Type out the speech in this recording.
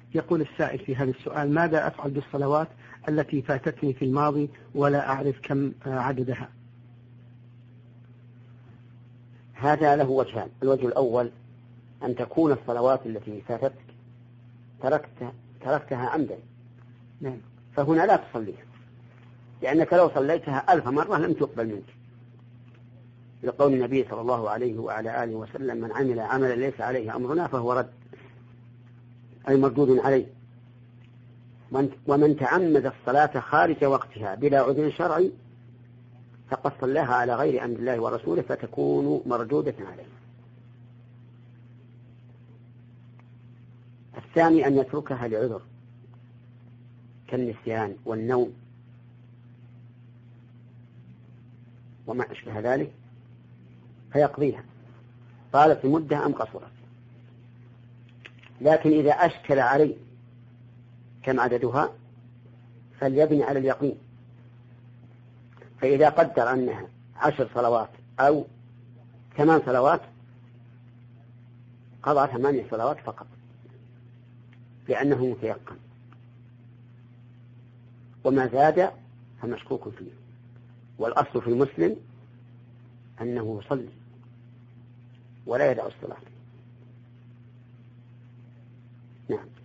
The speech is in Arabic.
يقول السائل في هذا السؤال: ماذا أفعل بالصلوات التي فاتتني في الماضي ولا أعرف كم عددها؟ هذا له وجهان. الوجه الأول أن تكون الصلوات التي فاتتك تركتها عمدا، فهنا لا تصليها، لأنك لو صليتها 1000 مرة لم تقبل منك، لقول النبي صلى الله عليه وعلى آله وسلم: من عمل عملا ليس عليه أمرنا فهو رد، أي مردود عليه. ومن تعمد الصلاة خارج وقتها بلا عذر شرعي فقد صلاها على غير أمر الله ورسوله فتكون مردودة عليه. الثاني أن يتركها لعذر كالنسيان والنوم وما أشبه ذلك فيقضيها، طالت المدة أم قصرت. لكن إذا أشكل عليه كم عددها فليبني على اليقين، فإذا قدر أنها 10 صلوات أو 8 صلوات قضى 8 صلوات فقط لأنه متيقن، وما زاد فمشكوك فيه. والأصل في المسلم أنه يصلي ولا يدع الصلاة. نعم.